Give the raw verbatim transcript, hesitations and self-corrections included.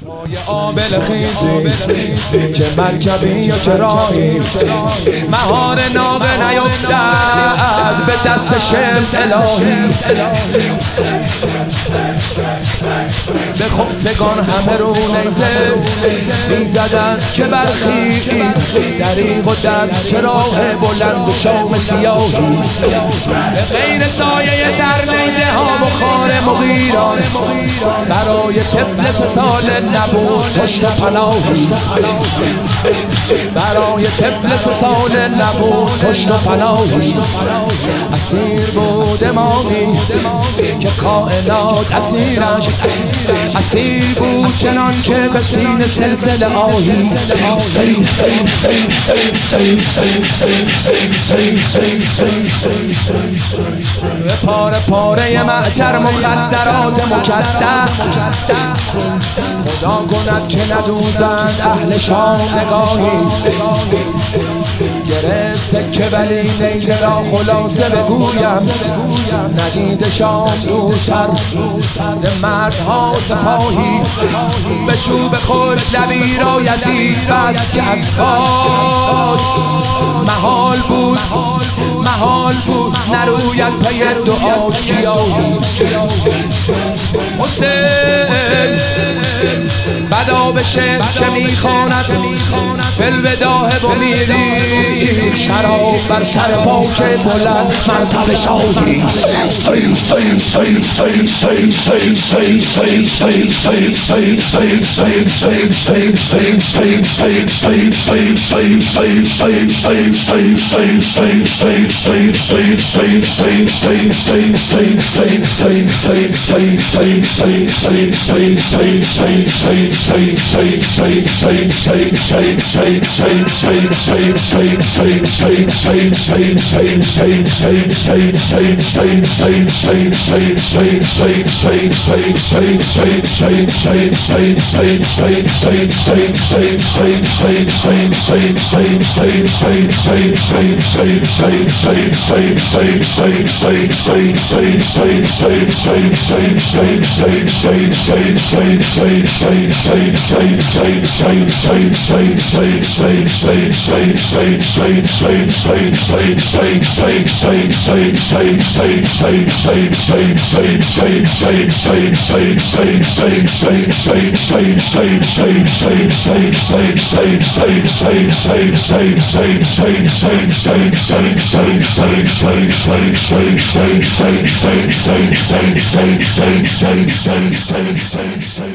آبل خیزی چه مرکبی یا چراهی مهار ناقه نیفتد به دست شم الهی به خفتگان همه رو نیزه میزدن که برخیز دریغ و در چراغ بلند و شام سیاهی به غیر سایه سر نیزه ها بخار مغیران برای طفل سه ساله نبود پشت پناهی برای طفل سه ساله نبود پشت پناهی اسیر بود امامی که کائنات اسیرش اسیر بود چنان که به سینه سلسله آهی به پاره پاره معجر مخدرات مکدر خدا کند که ندوزند اهل شام نگاهی گره سکه ولی نیزه را خلاصه بگویم ندید شام دورتر به مردها سپاهی به چوب خوش لبی را یزید بست که از کار محال بود محال بود نروید پی دعاش گیاهی حسین بدا بشه که میخواند فالوداع و میری شراب بر سر پاک بلند مرتب شاهی Say